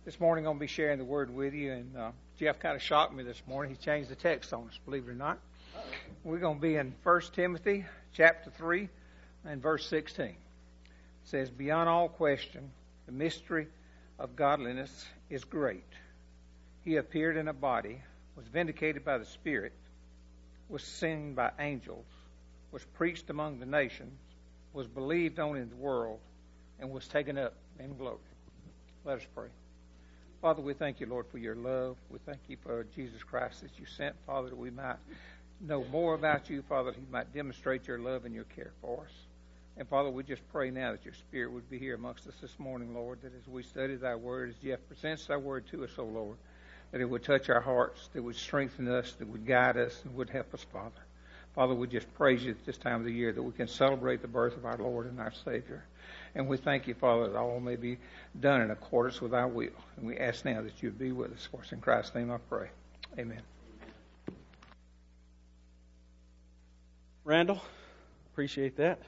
This morning I'm going to be sharing the Word with you, and Jeff kind of shocked me this morning. He changed the text on us, believe it or not. We're going to be in 1 Timothy chapter 3 and verse 16. It says, "Beyond all question, the mystery of godliness is great. He appeared in a body, was vindicated by the Spirit, was seen by angels, was preached among the nations, was believed on in the world, and was taken up in glory." Let us pray. Father, we thank you, Lord, for your love. We thank you for Jesus Christ that you sent, Father, that we might know more about you, Father, that you might demonstrate your love and your care for us. And, Father, we just pray now that your Spirit would be here amongst us this morning, Lord, that as we study thy word, as Jeff presents thy word to us, O Lord, that it would touch our hearts, that it would strengthen us, that it would guide us, and would help us, Father. Father, we just praise you at this time of the year that we can celebrate the birth of our Lord and our Savior. And we thank you, Father, that all may be done in accordance with our will. And we ask now that you would be with us. For us in Christ's name I pray. Amen. Randall, appreciate that.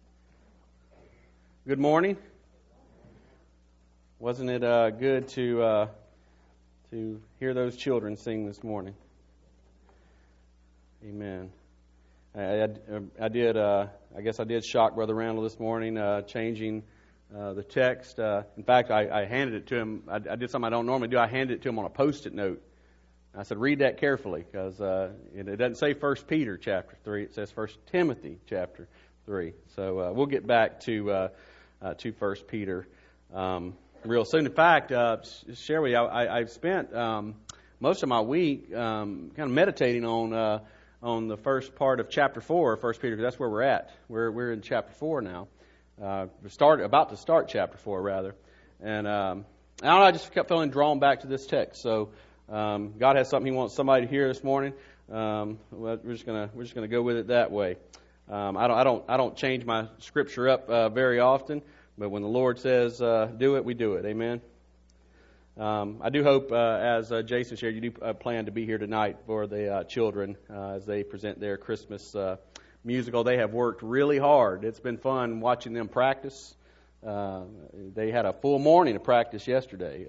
Good morning. Wasn't it good to hear those children sing this morning? Amen. I did shock Brother Randall this morning, changing the text. In fact, I handed it to him. I did something I don't normally do. I handed it to him on a Post-it note. I said, read that carefully, because it doesn't say 1 Peter chapter 3. It says 1 Timothy chapter 3. So we'll get back to 1 Peter real soon. In fact, share with you, I've spent most of my week kind of meditating on the first part of chapter 4 of 1 Peter, because that's where we're at. We're in chapter 4 now. About to start chapter 4, rather. And I don't know, I just kept feeling drawn back to this text. So God has something He wants somebody to hear this morning. We're just gonna go with it that way. I don't change my scripture up very often, but when the Lord says do it, we do it. Amen. I do hope, as Jason shared, you do plan to be here tonight for the children as they present their Christmas musical. They have worked really hard. It's been fun watching them practice. They had a full morning of practice yesterday.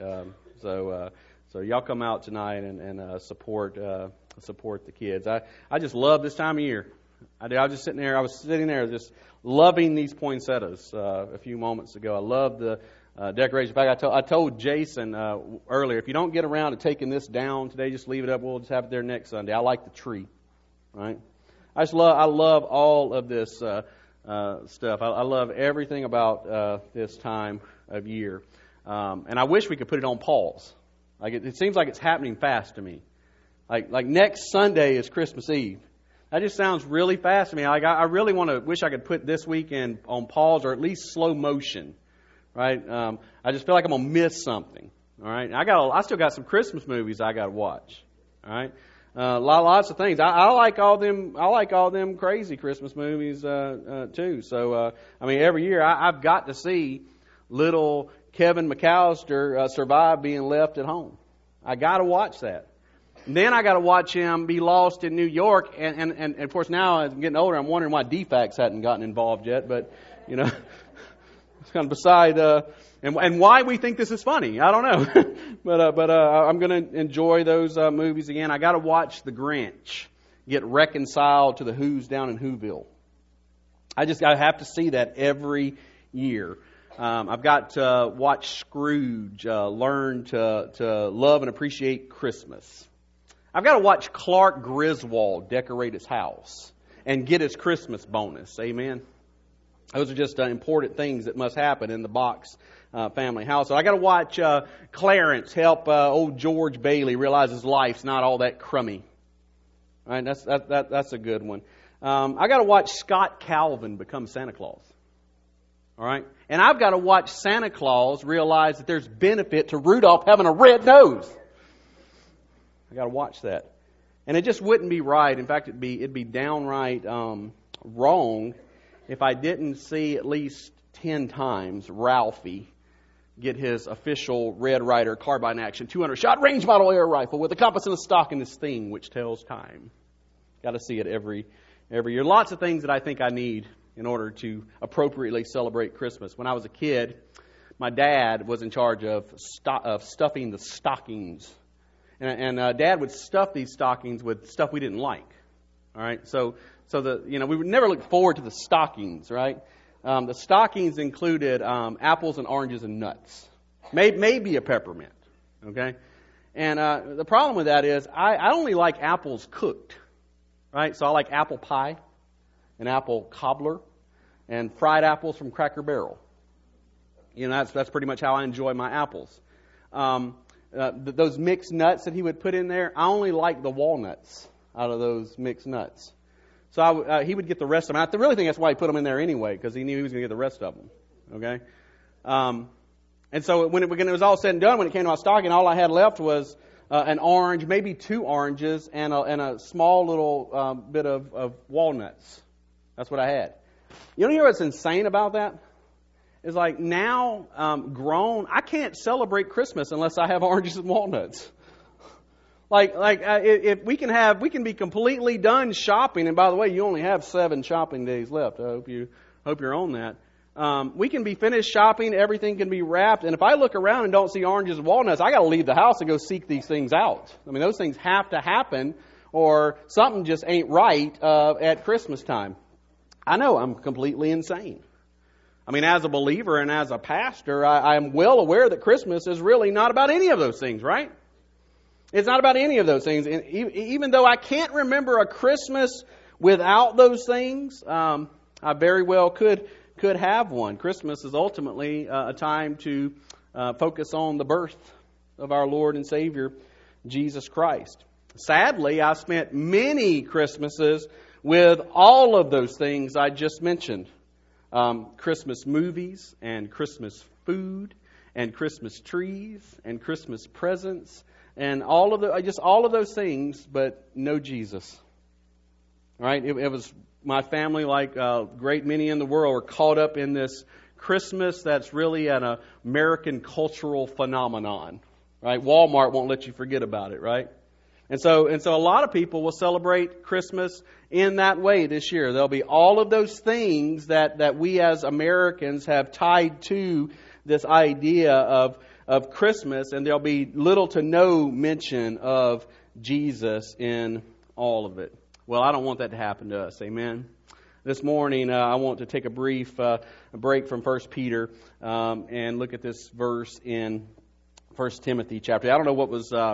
So y'all come out tonight and support the kids. I just love this time of year. I was sitting there just loving these poinsettias a few moments ago. I love the decoration. In fact, I told Jason earlier, if you don't get around to taking this down today, just leave it up. We'll just have it there next Sunday. I like the tree, right? I love all of this stuff. I love everything about this time of year. And I wish we could put it on pause. Like it seems like it's happening fast to me. Like next Sunday is Christmas Eve. That just sounds really fast to me. Like I really wish I could put this weekend on pause, or at least slow motion. Right? I just feel like I'm gonna miss something. All right? I still got some Christmas movies I got to watch. All right? Lots of things. I like all them crazy Christmas movies too. So every year I've got to see little Kevin McAllister survive being left at home. I got to watch that. And then I got to watch him be lost in New York. And of course now as I'm getting older, I'm wondering why DFACS hadn't gotten involved yet. But you know. It's kind of beside, and why we think this is funny, I don't know. but I'm going to enjoy those movies again. I got to watch The Grinch get reconciled to the Who's down in Whoville. I have to see that every year. I've got to watch Scrooge learn to love and appreciate Christmas. I've got to watch Clark Griswold decorate his house and get his Christmas bonus. Amen. Those are just important things that must happen in the Box family house. So I got to watch Clarence help old George Bailey realize his life's not all that crummy. All right, that's a good one. I got to watch Scott Calvin become Santa Claus. All right, and I've got to watch Santa Claus realize that there's benefit to Rudolph having a red nose. I got to watch that, and it just wouldn't be right. In fact, it'd be downright wrong if I didn't see at least 10 times Ralphie get his official Red Ryder carbine action 200-shot range model air rifle with a compass and a stock in this thing which tells time. Got to see it every year. Lots of things that I think I need in order to appropriately celebrate Christmas. When I was a kid, my dad was in charge of stuffing the stockings. And Dad would stuff these stockings with stuff we didn't like. All right, so we would never look forward to the stockings, right? The stockings included apples and oranges and nuts, maybe a peppermint. Okay, and the problem with that is I only like apples cooked, right? So I like apple pie, and apple cobbler, and fried apples from Cracker Barrel. That's pretty much how I enjoy my apples. Those mixed nuts that he would put in there, I only like the walnuts out of those mixed nuts. So he would get the rest of them. I really think that's why he put them in there anyway, because he knew he was going to get the rest of them. Okay, and so when it was all said and done, when it came to my stocking, all I had left was an orange, maybe 2 oranges, and a small little bit of walnuts. That's what I had. You know what's insane about that? It's like now, grown, I can't celebrate Christmas unless I have oranges and walnuts. If we can be completely done shopping. And by the way, you only have 7 shopping days left. I hope you're on that. We can be finished shopping. Everything can be wrapped. And if I look around and don't see oranges and walnuts, I got to leave the house and go seek these things out. I mean, those things have to happen, or something just ain't right at Christmas time. I know I'm completely insane. I mean, as a believer and as a pastor, I am well aware that Christmas is really not about any of those things, right? It's not about any of those things. And even though I can't remember a Christmas without those things, I very well could have one. Christmas is ultimately a time to focus on the birth of our Lord and Savior, Jesus Christ. Sadly, I spent many Christmases with all of those things I just mentioned. Christmas movies and Christmas food and Christmas trees and Christmas presents and all of those things, but no Jesus. All right, it was my family, like a great many in the world, were caught up in this Christmas that's really an American cultural phenomenon. Right, Walmart won't let you forget about it. Right. And so a lot of people will celebrate Christmas in that way this year. There'll be all of those things that we as Americans have tied to this idea of Christmas, and there'll be little to no mention of Jesus in all of it. Well, I don't want that to happen to us. Amen. This morning, I want to take a brief break from 1 Peter and look at this verse in 1 Timothy chapter. I don't know what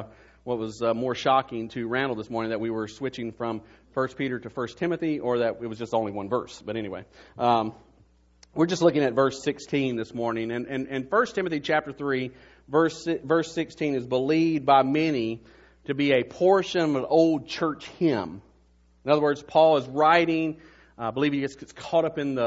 was more shocking to Randall this morning, that we were switching from 1 Peter to 1 Timothy, or that it was just only one verse. But anyway, we're just looking at verse 16 this morning. And 1 Timothy chapter 3, verse 16 is believed by many to be a portion of an old church hymn. In other words, Paul is writing. I believe he gets caught up in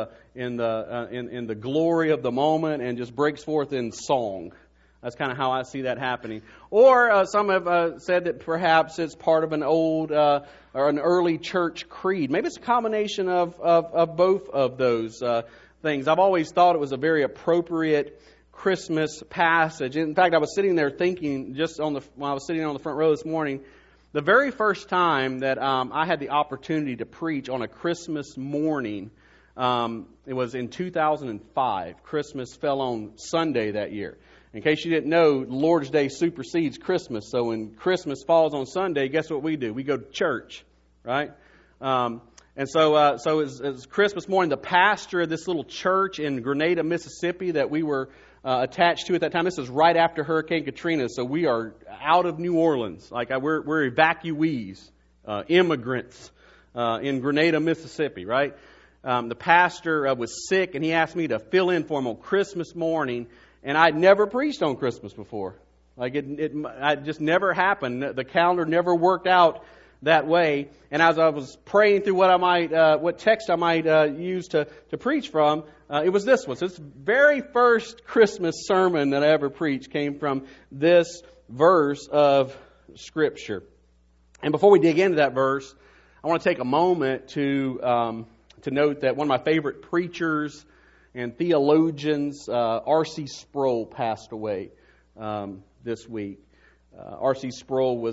the glory of the moment and just breaks forth in song. That's kind of how I see that happening. Or some have said that perhaps it's part of an old or an early church creed. Maybe it's a combination of both of those things. I've always thought it was a very appropriate Christmas passage. In fact, I was sitting there thinking, while I was sitting on the front row this morning, the very first time that I had the opportunity to preach on a Christmas morning, it was in 2005. Christmas fell on Sunday that year. In case you didn't know, Lord's Day supersedes Christmas. So when Christmas falls on Sunday, guess what we do? We go to church, right? And so it's Christmas morning. The pastor of this little church in Grenada, Mississippi, that we were attached to at that time. This is right after Hurricane Katrina, so we are out of New Orleans. We're evacuees, immigrants in Grenada, Mississippi, right? The pastor was sick, and he asked me to fill in for him on Christmas morning. And I'd never preached on Christmas before. It just never happened. The calendar never worked out that way. And as I was praying through what text I might use to preach from, it was this one. So this very first Christmas sermon that I ever preached came from this verse of Scripture. And before we dig into that verse, I want to take a moment to note that one of my favorite preachers and theologians, R.C. Sproul, passed away this week. R.C. Sproul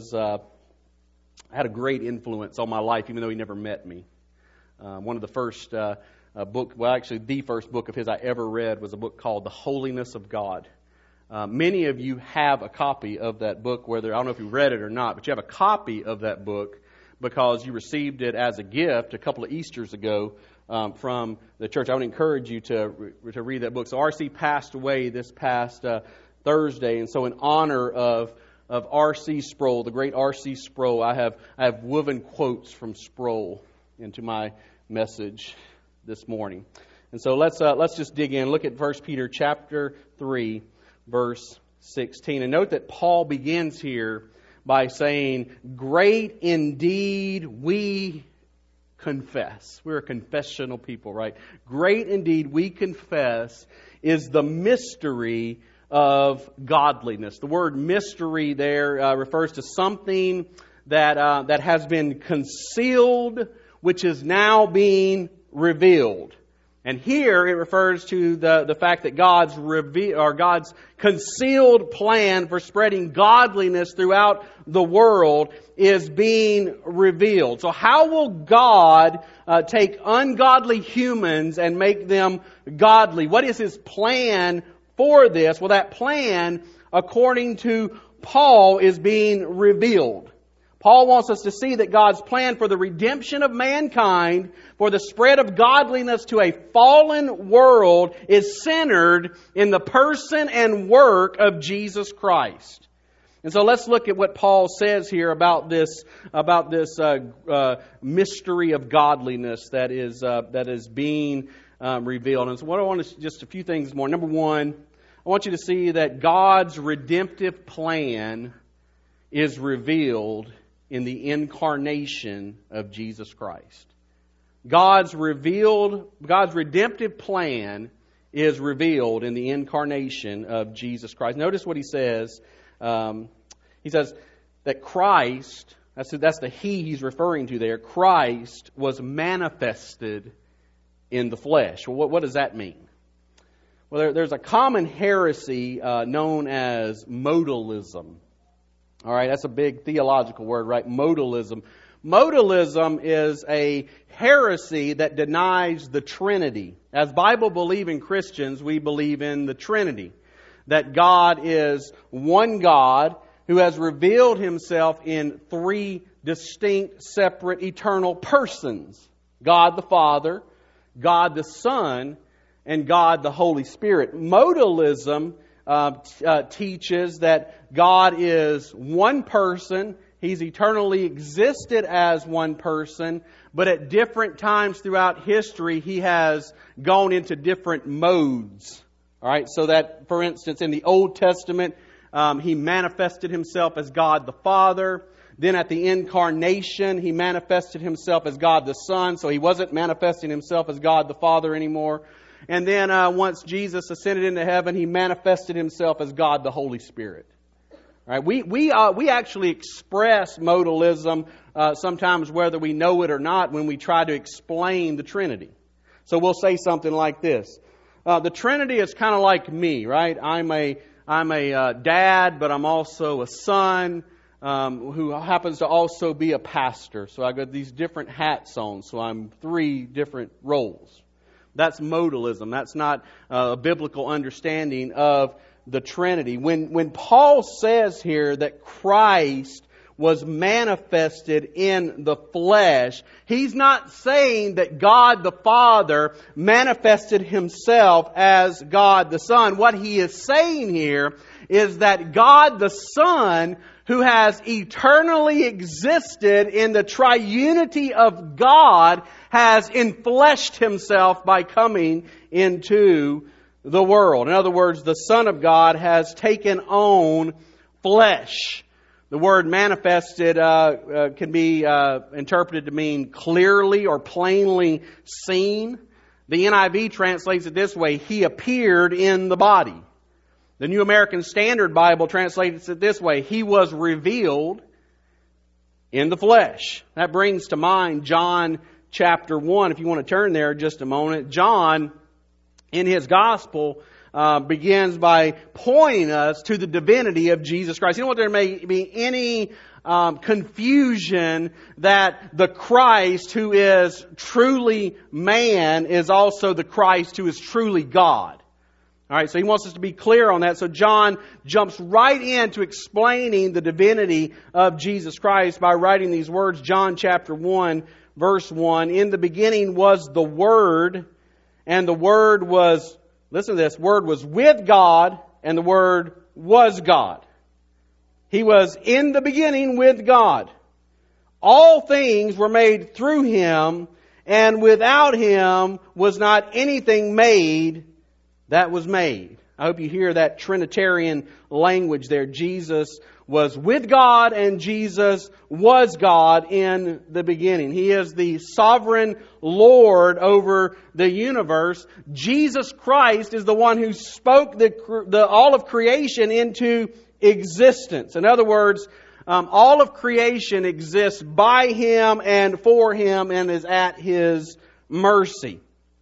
had a great influence on my life, even though he never met me. One of the first book. Well, actually, the first book of his I ever read was a book called The Holiness of God. Many of you have a copy of that book, whether I don't know if you read it or not, but you have a copy of that book because you received it as a gift a couple of Easters ago from the church. I would encourage you to read that book. So R.C. passed away this past Thursday, and so in honor of R.C. Sproul, the great R.C. Sproul, I have woven quotes from Sproul into my message this morning. And so let's just dig in. Look at 1 Peter chapter 3, verse 16. And note that Paul begins here by saying, "Great indeed we confess." We're a confessional people, right? Great indeed we confess is the mystery of godliness. The word mystery there refers to something that has been concealed, which is now being revealed. And here it refers to the fact that God's concealed plan for spreading godliness throughout the world is being revealed. So how will God take ungodly humans and make them godly? What is His plan for this? Well, that plan, according to Paul, is being revealed. Paul wants us to see that God's plan for the redemption of mankind, for the spread of godliness to a fallen world, is centered in the person and work of Jesus Christ. And so let's look at what Paul says here about this mystery of godliness that is being revealed. And so what I want to just a few things more. Number one, I want you to see that God's redemptive plan is revealed in the incarnation of Jesus Christ. God's redemptive plan is revealed in the incarnation of Jesus Christ. Notice what he says. He says that Christ, that's the He he's referring to there, Christ was manifested in the flesh. Well, what does that mean? Well, there's a common heresy known as modalism. All right, that's a big theological word, right? Modalism. Modalism is a heresy that denies the Trinity. As Bible-believing Christians, we believe in the Trinity. That God is one God who has revealed Himself in three distinct, separate, eternal persons. God the Father, God the Son, and God the Holy Spirit. Modalism teaches that God is one person. He's eternally existed as one person, but at different times throughout history, He has gone into different modes. All right, so that, for instance, in the Old Testament, He manifested Himself as God the Father. Then at the incarnation, He manifested Himself as God the Son, so He wasn't manifesting Himself as God the Father anymore. And then once Jesus ascended into heaven, He manifested Himself as God the Holy Spirit. All right, we actually express modalism sometimes whether we know it or not when we try to explain the Trinity. So we'll say something like this. The Trinity is kind of like me, right? I'm a dad, but I'm also a son who happens to also be a pastor. So I've got these different hats on, so I'm three different roles. That's modalism. That's not a biblical understanding of the Trinity. When Paul says here that Christ was manifested in the flesh, he's not saying that God the Father manifested Himself as God the Son. What he is saying here is that God the Son, who has eternally existed in the triunity of God, has enfleshed Himself by coming into the world. In other words, the Son of God has taken on flesh. The word manifested can be interpreted to mean clearly or plainly seen. The NIV translates it this way: He appeared in the body. The New American Standard Bible translates it this way: He was revealed in the flesh. That brings to mind John chapter 1. If you want to turn there just a moment. John, in his gospel, begins by pointing us to the divinity of Jesus Christ. You don't want there may be any confusion that the Christ who is truly man is also the Christ who is truly God. All right, so he wants us to be clear on that. So John jumps right into explaining the divinity of Jesus Christ by writing these words. John chapter 1, verse 1. In the beginning was the Word, and the Word was, listen to this, Word was with God, and the Word was God. He was in the beginning with God. All things were made through Him, and without Him was not anything made that was made. I hope you hear that Trinitarian language there. Jesus was with God and Jesus was God in the beginning. He is the sovereign Lord over the universe. Jesus Christ is the one who spoke all of creation into existence. In other words, all of creation exists by Him and for Him and is at His mercy.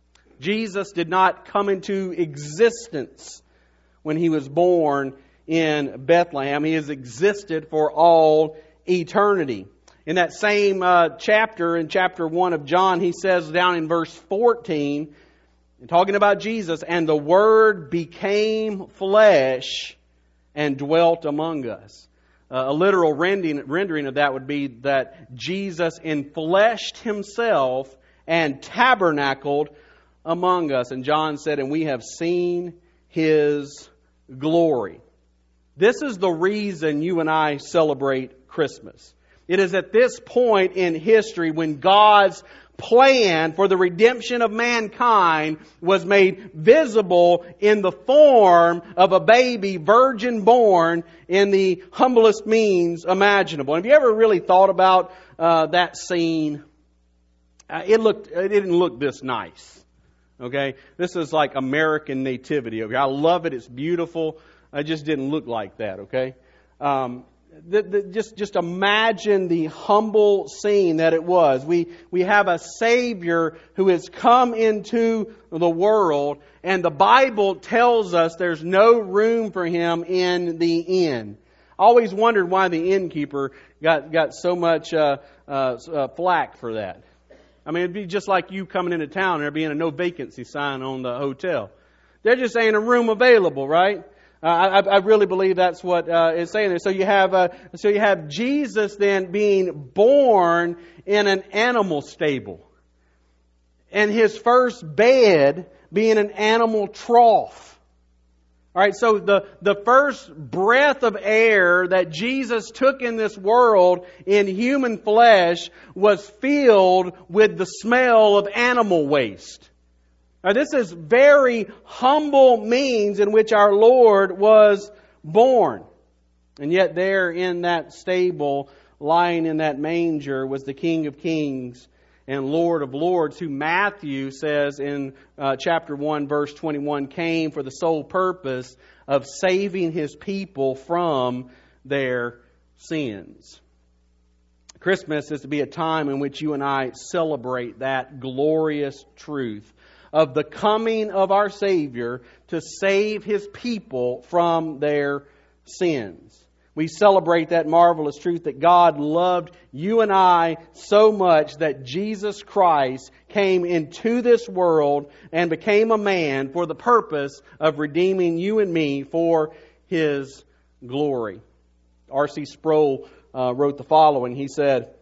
Jesus did not come into existence when He was born in Bethlehem. He has existed for all eternity. In that same chapter, in chapter 1 of John, he says down in verse 14, talking about Jesus, and the Word became flesh and dwelt among us. A literal rendering of that would be that Jesus enfleshed Himself and tabernacled among us. And John said, and we have seen His glory. This is the reason you and I celebrate Christmas. It is at this point in history when God's plan for the redemption of mankind was made visible in the form of a baby virgin born in the humblest means imaginable. Have you ever really thought about that scene? It didn't look this nice. Okay, this is like American nativity. Okay, I love it. It's beautiful. It just didn't look like that. Okay, just imagine the humble scene that it was. We have a Savior who has come into the world, and the Bible tells us there's no room for Him in the inn. I always wondered why the innkeeper got so much flack for that. I mean, it'd be just like you coming into town and there being a no vacancy sign on the hotel. They're just saying a room available, right? I really believe that's what it's saying there. So you have Jesus then being born in an animal stable, and His first bed being an animal trough. All right, so the first breath of air that Jesus took in this world in human flesh was filled with the smell of animal waste. Now, this is very humble means in which our Lord was born. And yet there in that stable, lying in that manger, was the King of Kings and Lord of Lords, who Matthew says in chapter 1, verse 21, came for the sole purpose of saving His people from their sins. Christmas is to be a time in which you and I celebrate that glorious truth of the coming of our Savior to save His people from their sins. We celebrate that marvelous truth that God loved you and I so much that Jesus Christ came into this world and became a man for the purpose of redeeming you and me for His glory. R.C. Sproul wrote the following. He said,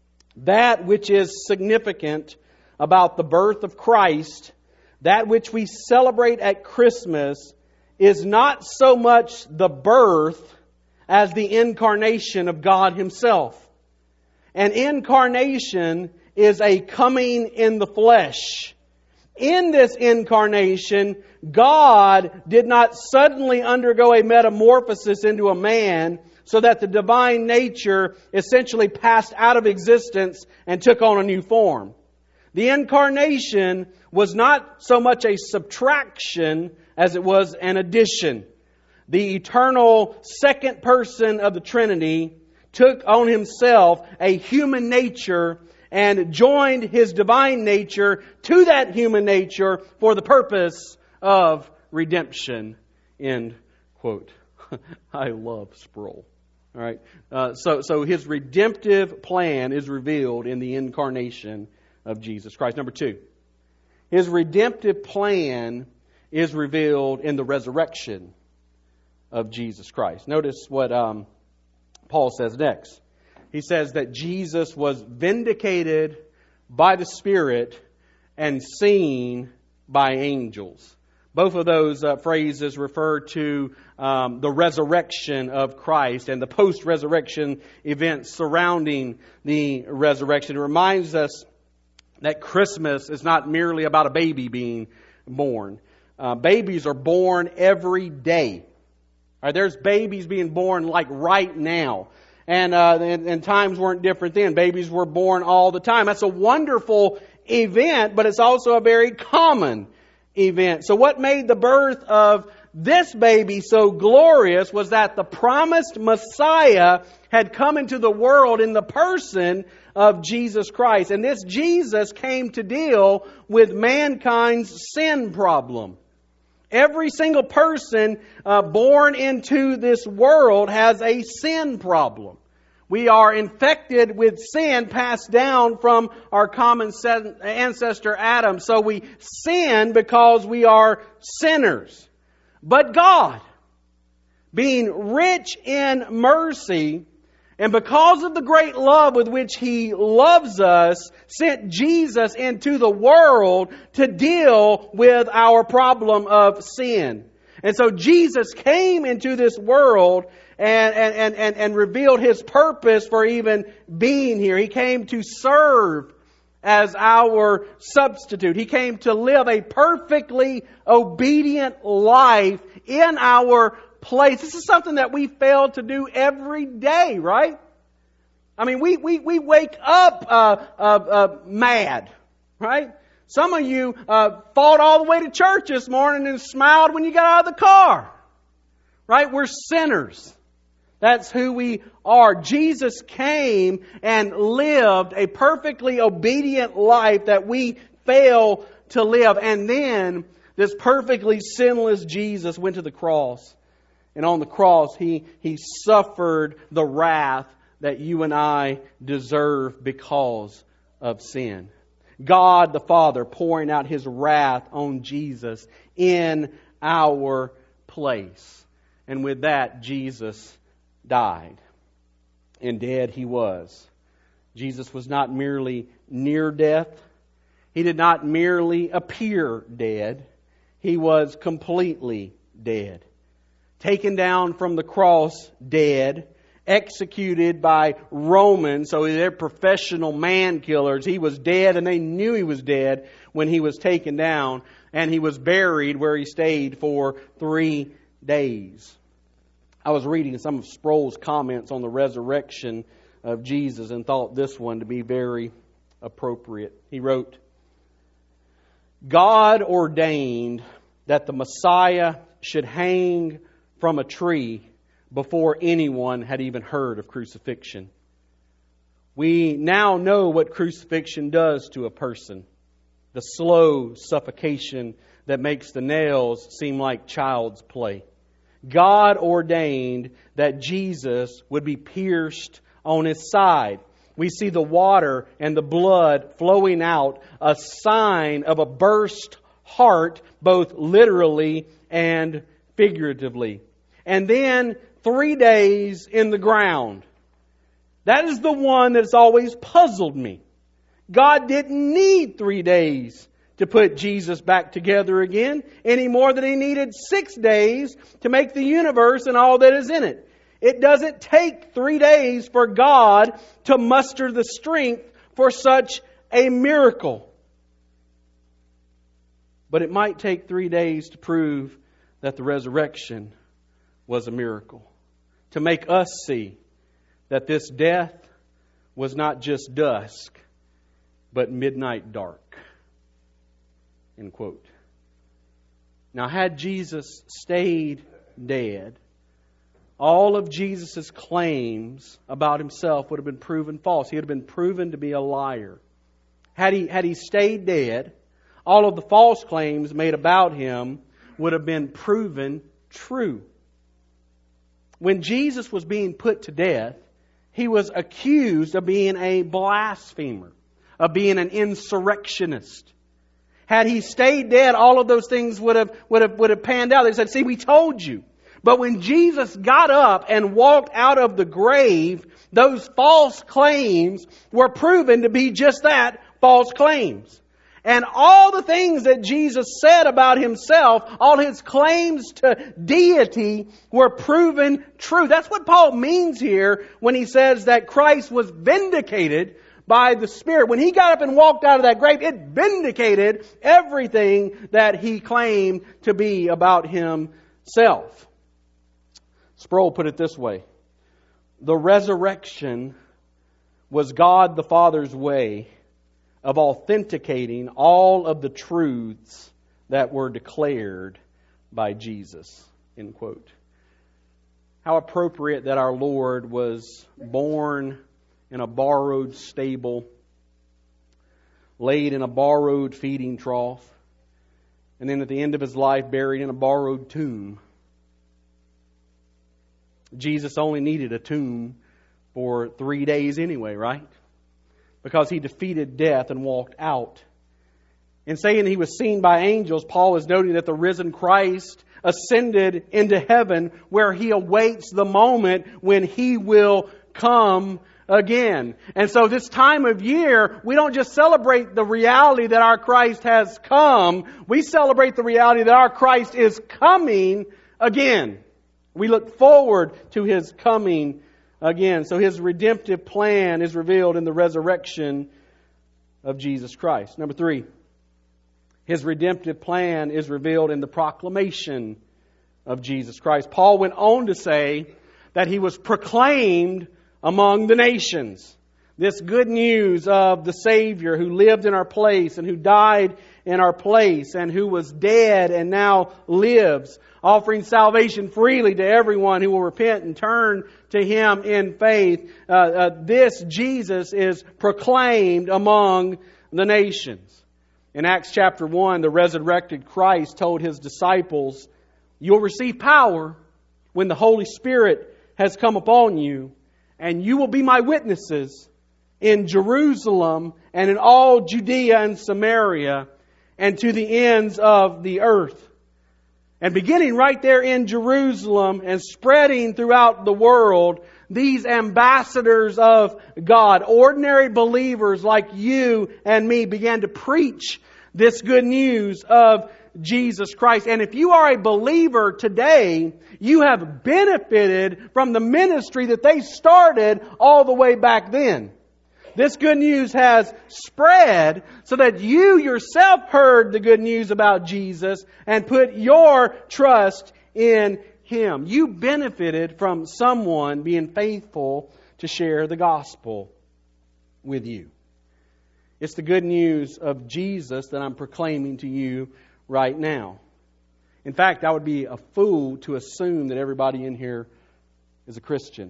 "That which is significant about the birth of Christ, that which we celebrate at Christmas, is not so much the birth as the incarnation of God Himself. An incarnation is a coming in the flesh. In this incarnation, God did not suddenly undergo a metamorphosis into a man so that the divine nature essentially passed out of existence and took on a new form. The incarnation was not so much a subtraction as it was an addition. The eternal second person of the Trinity took on Himself a human nature and joined His divine nature to that human nature for the purpose of redemption, end quote. I love Sproul. All right. So His redemptive plan is revealed in the incarnation of Jesus Christ. Number 2, His redemptive plan is revealed in the resurrection of Jesus Christ. Notice what Paul says next. He says that Jesus was vindicated by the Spirit and seen by angels. Both of those phrases refer to the resurrection of Christ and the post-resurrection events surrounding the resurrection. It reminds us that Christmas is not merely about a baby being born. Babies are born every day. All right, there's babies being born like right now. And times weren't different then. Babies were born all the time. That's a wonderful event, but it's also a very common event. So what made the birth of this baby so glorious was that the promised Messiah had come into the world in the person of Jesus Christ. And this Jesus came to deal with mankind's sin problem. Every single person born into this world has a sin problem. We are infected with sin passed down from our common ancestor Adam. So we sin because we are sinners. But God, being rich in mercy, and because of the great love with which He loves us, sent Jesus into the world to deal with our problem of sin. And so Jesus came into this world and revealed His purpose for even being here. He came to serve as our substitute. He came to live a perfectly obedient life in our place. This is something that we fail to do every day, right? I mean, we wake up mad, right? Some of you fought all the way to church this morning and smiled when you got out of the car, right? We're sinners. That's who we are. Jesus came and lived a perfectly obedient life that we fail to live. And then this perfectly sinless Jesus went to the cross. And on the cross, He suffered the wrath that you and I deserve because of sin. God the Father pouring out His wrath on Jesus in our place. And with that, Jesus died. And dead He was. Jesus was not merely near death. He did not merely appear dead. He was completely dead. Taken down from the cross dead. Executed by Romans, so they're professional man killers. He was dead and they knew He was dead when He was taken down. And He was buried where He stayed for 3 days. I was reading some of Sproul's comments on the resurrection of Jesus and thought this one to be very appropriate. He wrote, God ordained that the Messiah should hang from a tree before anyone had even heard of crucifixion. We now know what crucifixion does to a person. The slow suffocation that makes the nails seem like child's play. God ordained that Jesus would be pierced on His side. We see the water and the blood flowing out, a sign of a burst heart, both literally and figuratively. And then 3 days in the ground. That is the one that's always puzzled me. God didn't need 3 days to put Jesus back together again, any more than He needed 6 days to make the universe and all that is in it. It doesn't take 3 days for God to muster the strength for such a miracle. But it might take 3 days to prove that the resurrection was a miracle. To make us see that this death was not just dusk, but midnight dark. End quote. Now, had Jesus stayed dead, all of Jesus' claims about Himself would have been proven false. He would have been proven to be a liar. Had he stayed dead, all of the false claims made about Him would have been proven true. When Jesus was being put to death, He was accused of being a blasphemer, of being an insurrectionist. Had He stayed dead, all of those things would have panned out. They said, "See, we told you." But when Jesus got up and walked out of the grave, those false claims were proven to be just that, false claims. And all the things that Jesus said about Himself, all His claims to deity, were proven true. That's what Paul means here when he says that Christ was vindicated by the Spirit. When He got up and walked out of that grave, it vindicated everything that He claimed to be about Himself. Sproul put it this way: the resurrection was God the Father's way of authenticating all of the truths that were declared by Jesus. End quote. How appropriate that our Lord was born in a borrowed stable, laid in a borrowed feeding trough, and then at the end of His life buried in a borrowed tomb. Jesus only needed a tomb for 3 days anyway, right? Because He defeated death and walked out. In saying He was seen by angels, Paul is noting that the risen Christ ascended into heaven, where He awaits the moment when He will come again. And so this time of year, we don't just celebrate the reality that our Christ has come. We celebrate the reality that our Christ is coming again. We look forward to His coming again. So His redemptive plan is revealed in the resurrection of Jesus Christ. Number 3, His redemptive plan is revealed in the proclamation of Jesus Christ. Paul went on to say that He was proclaimed among the nations. This good news of the Savior who lived in our place and who died in our place and who was dead and now lives, offering salvation freely to everyone who will repent and turn to Him in faith. This Jesus is proclaimed among the nations. In Acts chapter 1, the resurrected Christ told His disciples, "You'll receive power when the Holy Spirit has come upon you, and you will be my witnesses in Jerusalem and in all Judea and Samaria and to the ends of the earth." And beginning right there in Jerusalem and spreading throughout the world, these ambassadors of God, ordinary believers like you and me, began to preach this good news of Jesus Christ. And if you are a believer today, you have benefited from the ministry that they started all the way back then. This good news has spread so that you yourself heard the good news about Jesus and put your trust in Him. You benefited from someone being faithful to share the gospel with you. It's the good news of Jesus that I'm proclaiming to you right now. In fact, I would be a fool to assume that everybody in here is a Christian.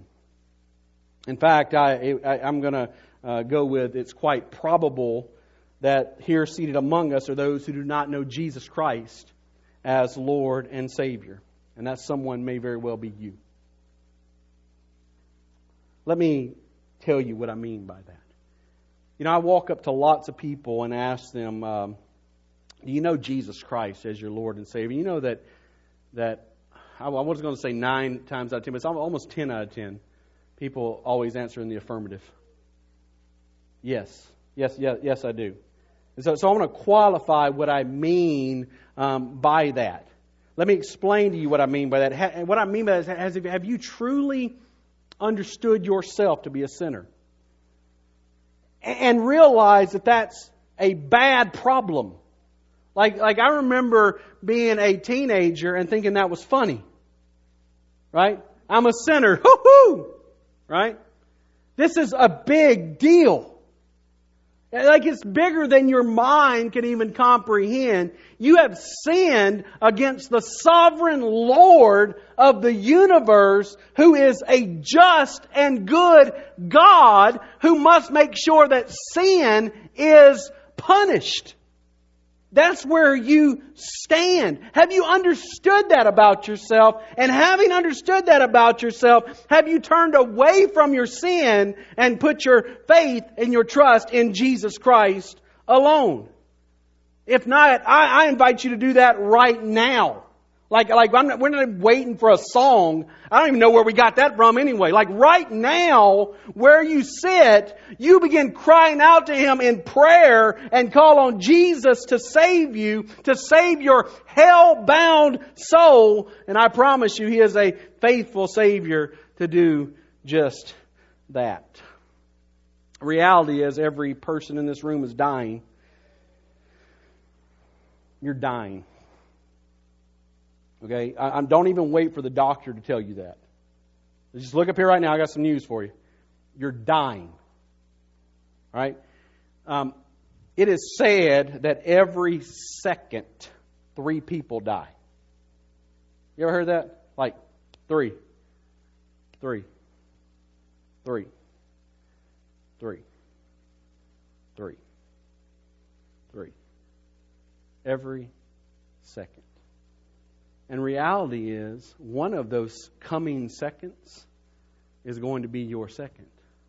In fact, I'm going to go with, it's quite probable that here seated among us are those who do not know Jesus Christ as Lord and Savior. And that someone may very well be you. Let me tell you what I mean by that. You know, I walk up to lots of people and ask them, do you know Jesus Christ as your Lord and Savior? You know that I was going to say 9 times out of 10, but it's almost 10 out of 10. People always answer in the affirmative. Yes, I do. And so I want to qualify what I mean by that. Let me explain to you what I mean by that. And what I mean by that is, have you truly understood yourself to be a sinner? And realize that that's a bad problem. Like I remember being a teenager and thinking that was funny. Right? I'm a sinner. Hoo-hoo! Right? This is a big deal. Like it's bigger than your mind can even comprehend. You have sinned against the sovereign Lord of the universe, who is a just and good God who must make sure that sin is punished. That's where you stand. Have you understood that about yourself? And having understood that about yourself, have you turned away from your sin and put your faith and your trust in Jesus Christ alone? If not, I invite you to do that right now. We're not waiting for a song. I don't even know where we got that from anyway. Like right now, where you sit, you begin crying out to Him in prayer and call on Jesus to save you, to save your hell-bound soul. And I promise you, He is a faithful Savior to do just that. The reality is every person in this room is dying. You're dying. Okay? Don't even wait for the doctor to tell you that. Just look up here right now. I got some news for you. You're dying. All right? It is said that every second, 3 people die. You ever heard that? Like 3. Every second. And reality is, one of those coming seconds is going to be your second.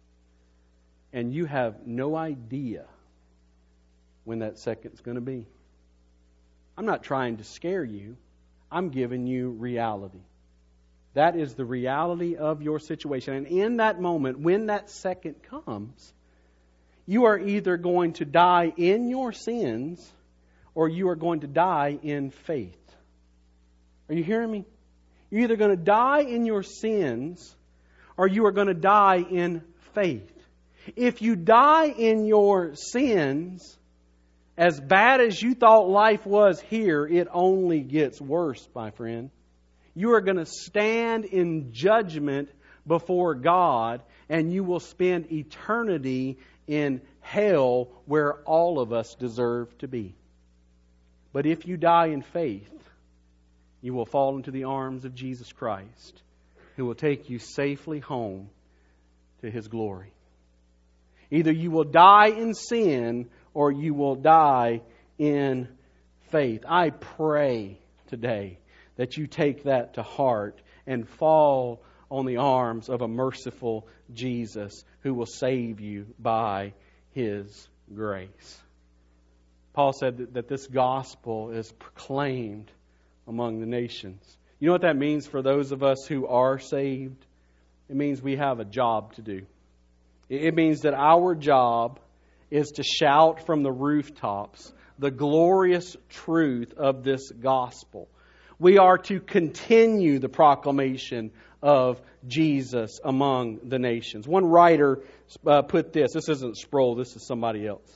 And you have no idea when that second's going to be. I'm not trying to scare you. I'm giving you reality. That is the reality of your situation. And in that moment, when that second comes, you are either going to die in your sins or you are going to die in faith. Are you hearing me? You're either going to die in your sins or you are going to die in faith. If you die in your sins, as bad as you thought life was here, it only gets worse, my friend. You are going to stand in judgment before God, and you will spend eternity in hell where all of us deserve to be. But if you die in faith, you will fall into the arms of Jesus Christ, who will take you safely home to His glory. Either you will die in sin or you will die in faith. I pray today that you take that to heart and fall on the arms of a merciful Jesus who will save you by His grace. Paul said that this gospel is proclaimed among the nations. You know what that means for those of us who are saved? It means we have a job to do. It means that our job is to shout from the rooftops the glorious truth of this gospel. We are to continue the proclamation of Jesus among the nations. One writer put this. This isn't Sproul, this is somebody else.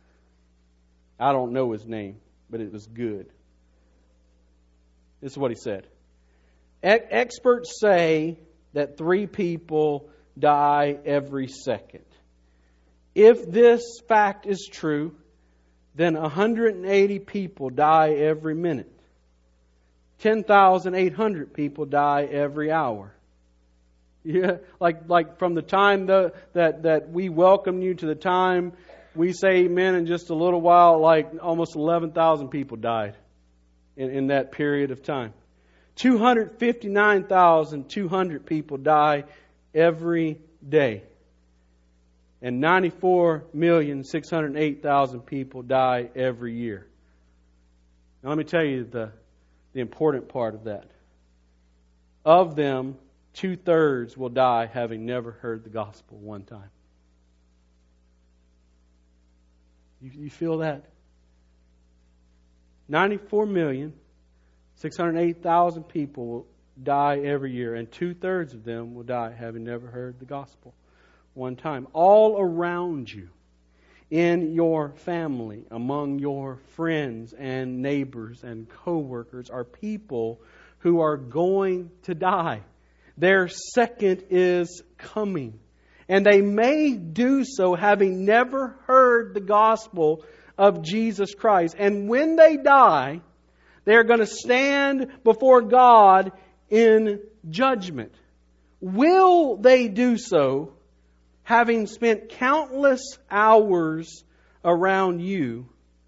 I don't know his name, but it was good. This is what he said. Experts say that 3 people die every second. If this fact is true, then 180 people die every minute. 10,800 people die every hour. Yeah, like from the time that we welcome you to the time we say amen in just a little while, like almost 11,000 people died in that period of time. 259,200 people die every day. And 94,608,000 people die every year. Now let me tell you the important part of that. Of them, 2/3 will die having never heard the gospel one time. You feel that? 94,608,000 people will die every year, and 2/3 of them will die having never heard the gospel one time. All around you, in your family, among your friends and neighbors and co-workers, are people who are going to die. Their second is coming. And they may do so having never heard the gospel of Jesus Christ. And when they die, they're going to stand before God in judgment. Will they do so having spent countless hours around you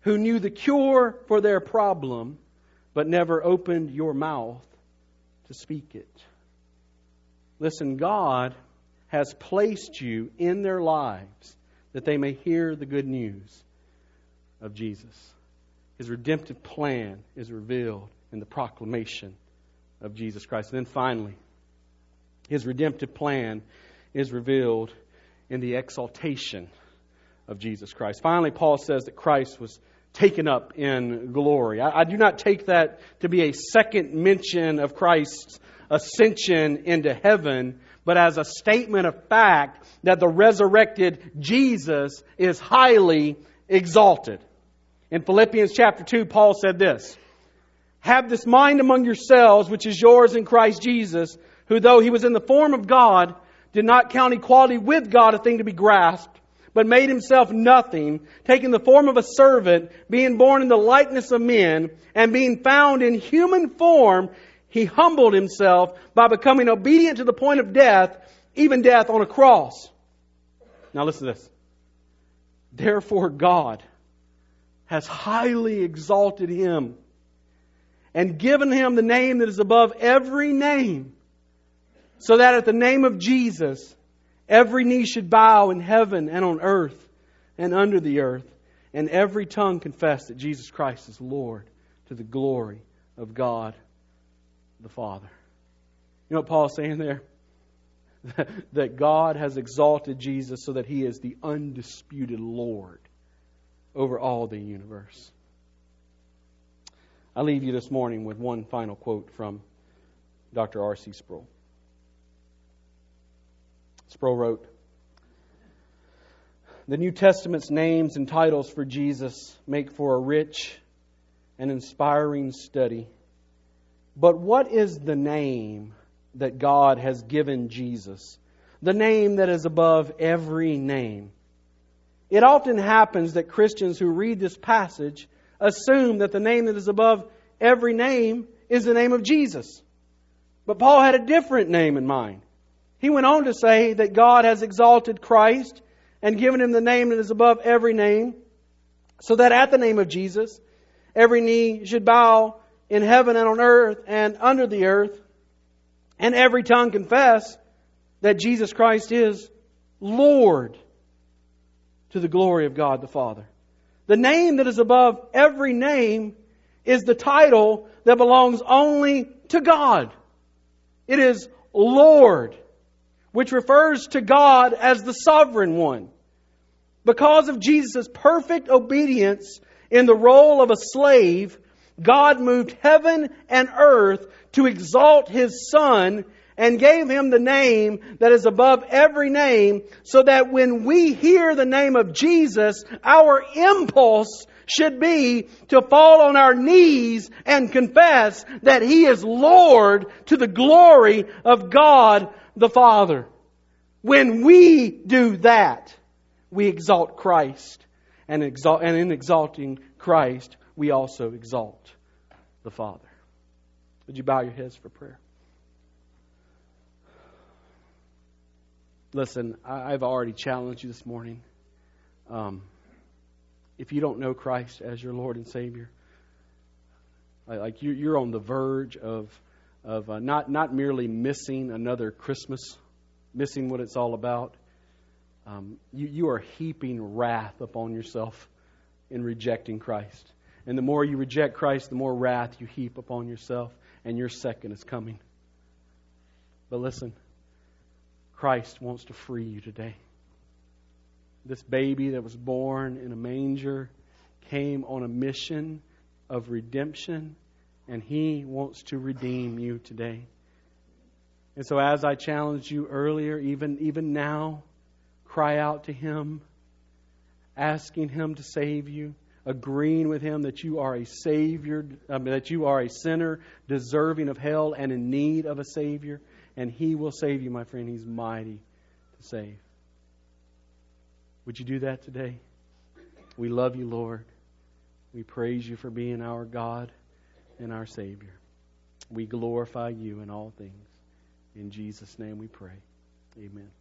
who knew the cure for their problem, but never opened your mouth to speak it. Listen, God has placed you in their lives that they may hear the good news of Jesus. His redemptive plan is revealed in the proclamation of Jesus Christ. And then finally, His redemptive plan is revealed in the exaltation of Jesus Christ. Finally, Paul says that Christ was taken up in glory. I do not take that to be a second mention of Christ's ascension into heaven, but as a statement of fact that the resurrected Jesus is highly exalted. In Philippians chapter 2, Paul said this, "Have this mind among yourselves, which is yours in Christ Jesus, who though He was in the form of God, did not count equality with God a thing to be grasped, but made Himself nothing, taking the form of a servant, being born in the likeness of men, and being found in human form, He humbled Himself by becoming obedient to the point of death, even death on a cross." Now listen to this. "Therefore God has highly exalted Him and given Him the name that is above every name, so that at the name of Jesus every knee should bow in heaven and on earth and under the earth, and every tongue confess that Jesus Christ is Lord, to the glory of God the Father." You know what Paul's saying there? That God has exalted Jesus so that He is the undisputed Lord over all the universe. I leave you this morning with one final quote from Dr. R.C. Sproul. Sproul wrote, "The New Testament's names and titles for Jesus make for a rich and inspiring study. But what is the name that God has given Jesus? The name that is above every name. It often happens that Christians who read this passage assume that the name that is above every name is the name of Jesus. But Paul had a different name in mind. He went on to say that God has exalted Christ and given Him the name that is above every name, so that at the name of Jesus, every knee should bow in heaven and on earth and under the earth, and every tongue confess that Jesus Christ is Lord, to the glory of God the Father." The name that is above every name is the title that belongs only to God. It is Lord, which refers to God as the sovereign one. Because of Jesus' perfect obedience in the role of a slave, God moved heaven and earth to exalt His Son and gave Him the name that is above every name, so that when we hear the name of Jesus, our impulse should be to fall on our knees and confess that He is Lord, to the glory of God the Father. When we do that, we exalt Christ, and in exalting Christ, we also exalt the Father. Would you bow your heads for prayer? Listen, I've already challenged you this morning. If you don't know Christ as your Lord and Savior, like you're on the verge of not merely missing another Christmas, missing what it's all about. You are heaping wrath upon yourself in rejecting Christ. And the more you reject Christ, the more wrath you heap upon yourself, and your second is coming. But listen, Christ wants to free you today. This baby that was born in a manger came on a mission of redemption, and He wants to redeem you today. And so as I challenged you earlier, even now, cry out to Him, asking Him to save you, agreeing with Him that you are a Savior, that you are a sinner deserving of hell and in need of a Savior. And He will save you, my friend. He's mighty to save. Would you do that today? We love you, Lord. We praise you for being our God and our Savior. We glorify you in all things. In Jesus' name we pray. Amen.